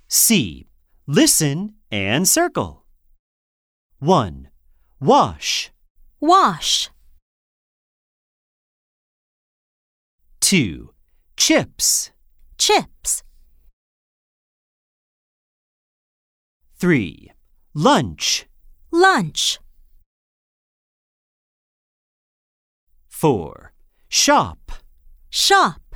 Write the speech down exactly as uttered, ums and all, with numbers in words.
C. Listen and circle. one. Wash. Wash. two. Chips. Chips. three. Lunch. Lunch. four. Shop. Shop.